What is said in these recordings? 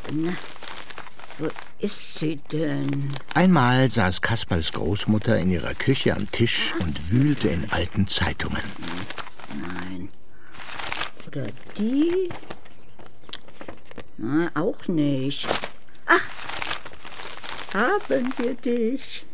Na, wo ist sie denn? Einmal saß Kasperls Großmutter in ihrer Küche am Tisch und wühlte in alten Zeitungen. Nein. Oder die? Na, auch nicht. Ach, haben wir dich.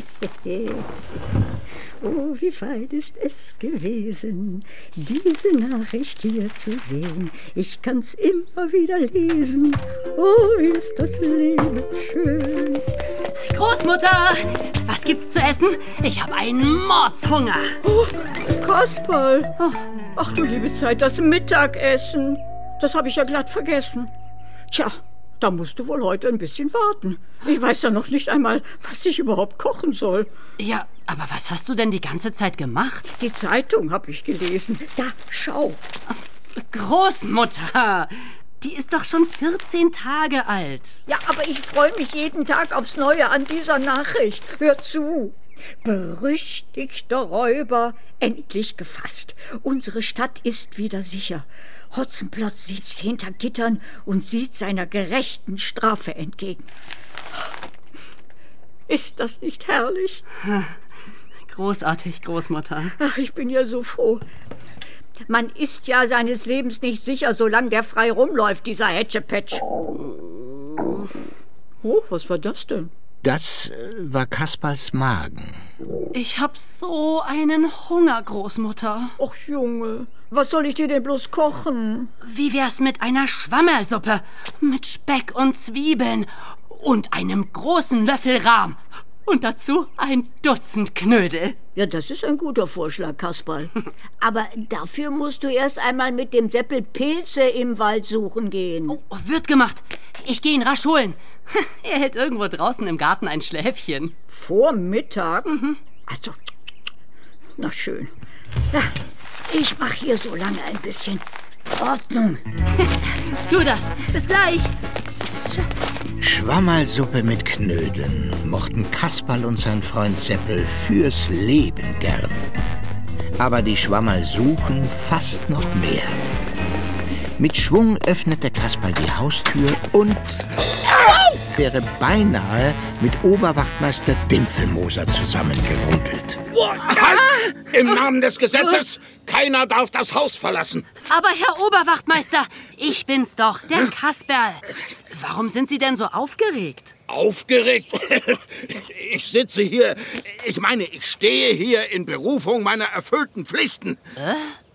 Oh, wie fein ist es gewesen, diese Nachricht hier zu sehen. Ich kann's immer wieder lesen. Oh, ist das Leben schön. Großmutter, was gibt's zu essen? Ich habe einen Mordshunger. Oh, Kasperl. Ach du liebe Zeit, das Mittagessen. Das habe ich ja glatt vergessen. Tja, da musst du wohl heute ein bisschen warten. Ich weiß ja noch nicht einmal, was ich überhaupt kochen soll. Ja, aber was hast du denn die ganze Zeit gemacht? Die Zeitung habe ich gelesen. Da, schau. Großmutter, die ist doch schon 14 Tage alt. Ja, aber ich freue mich jeden Tag aufs Neue an dieser Nachricht. Hör zu. Berüchtigter Räuber, endlich gefasst. Unsere Stadt ist wieder sicher. Hotzenplotz sitzt hinter Gittern und sieht seiner gerechten Strafe entgegen. Ist das nicht herrlich? Großartig, Großmutter. Ach, ich bin ja so froh. Man ist ja seines Lebens nicht sicher, solange der frei rumläuft, dieser Hätschepetsch. Oh, was war das denn? Das war Kasperls Magen. Ich hab so einen Hunger, Großmutter. Och, Junge, was soll ich dir denn bloß kochen? Wie wär's mit einer Schwammerlsuppe mit Speck und Zwiebeln und einem großen Löffel Rahm und dazu ein Dutzend Knödel? Ja, das ist ein guter Vorschlag, Kasperl. Aber dafür musst du erst einmal mit dem Seppel Pilze im Wald suchen gehen. Oh, wird gemacht. Ich gehe ihn rasch holen. Er hält irgendwo draußen im Garten ein Schläfchen. Vor Mittag? Also, na schön. Ja, ich mache hier so lange ein bisschen Ordnung. Tu das. Bis gleich. Schwammerlsuppe mit Knödeln mochten Kasperl und sein Freund Seppel fürs Leben gern. Aber die Schwammerl suchen fast noch mehr. Mit Schwung öffnete Kasperl die Haustür und wäre beinahe mit Oberwachtmeister Dimpfelmoser zusammengerumpelt. Halt! Im Namen des Gesetzes! Keiner darf das Haus verlassen. Aber Herr Oberwachtmeister, ich bin's doch, der Kasperl. Warum sind Sie denn so aufgeregt? Aufgeregt? Ich sitze hier, ich stehe hier in Berufung meiner erfüllten Pflichten.